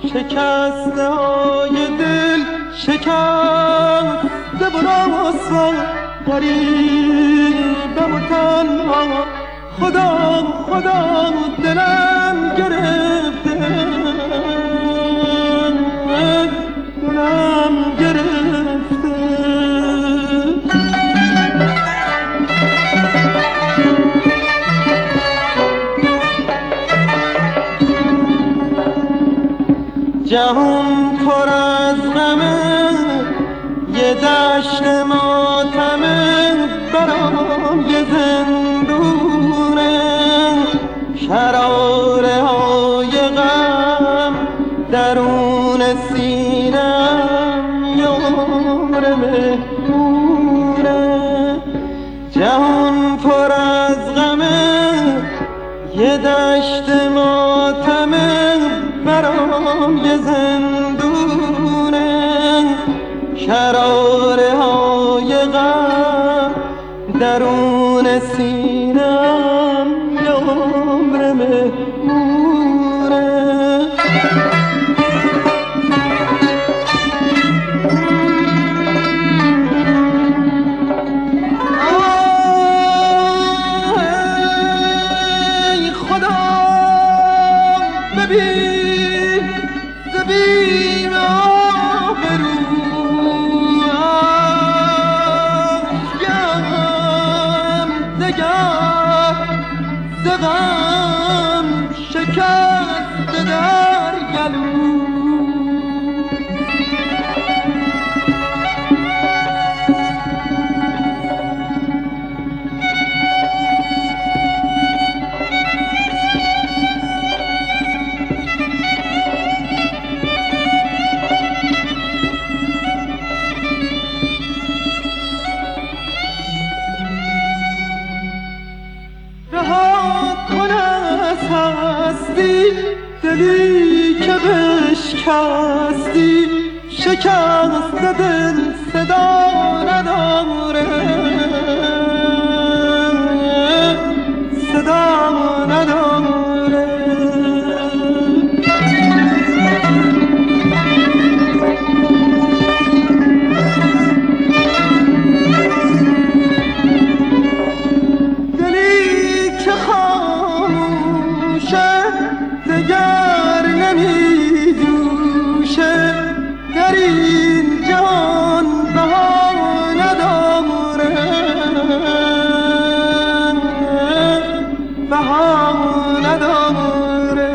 شکسته های دل شکسته و رسوا غریبم و تنها خدا خدا دلم گرفته دلم گرفته جهان پر از غمه یه دشت ماتمه برام یه زندونه شراره های غم درون سینم یار مهمونه جهان پر از غمه یه دشت ماتمه برام یه زندونه شراره های غم درون سینم یار مهمونه ای خدا ببین زبیم آبرو دغم شکست در گلو دلی که بشکستی شکست دل صدا نداره صدا نداره دلی که خاموشه دگر نمی جوشه در این جهان بها نداره بها نداره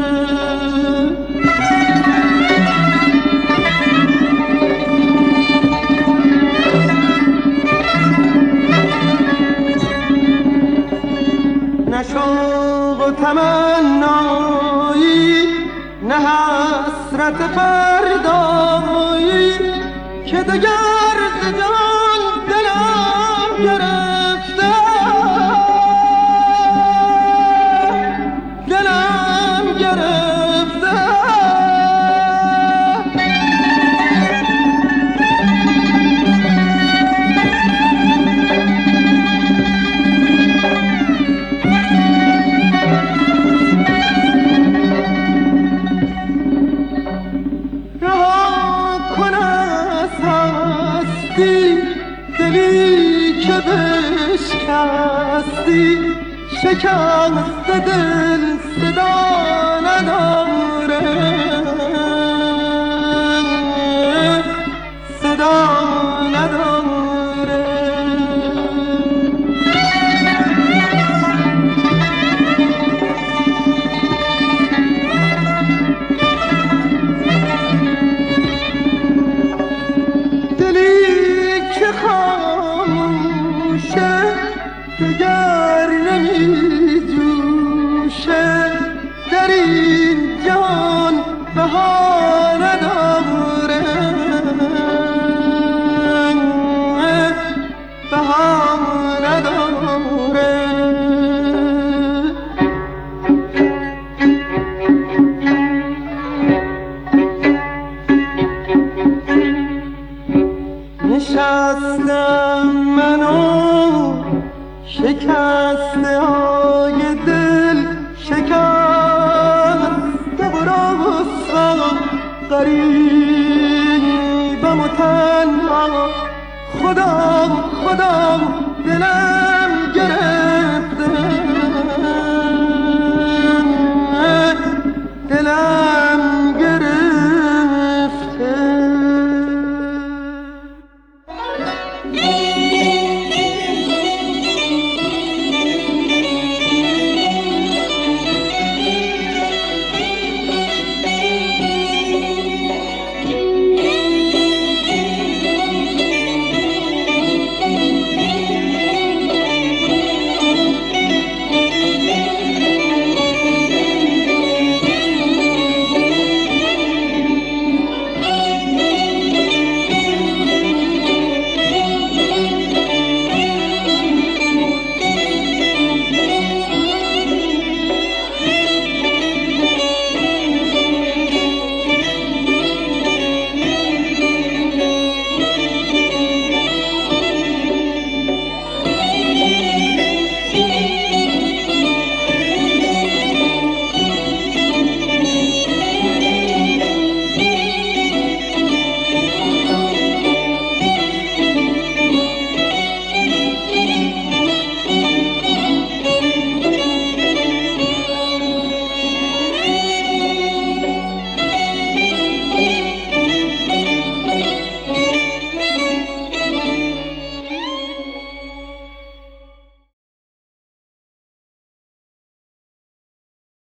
نه شوق و تمنایی نه حسرت فردایی که دگر ز جان دلم گرفته دلم گرفته دلی که بشکستی شکست دل صدا نداره صدا نداره دگر نمی جوشه در این غریبم و تنها خدا خدا دلم گرفته دلم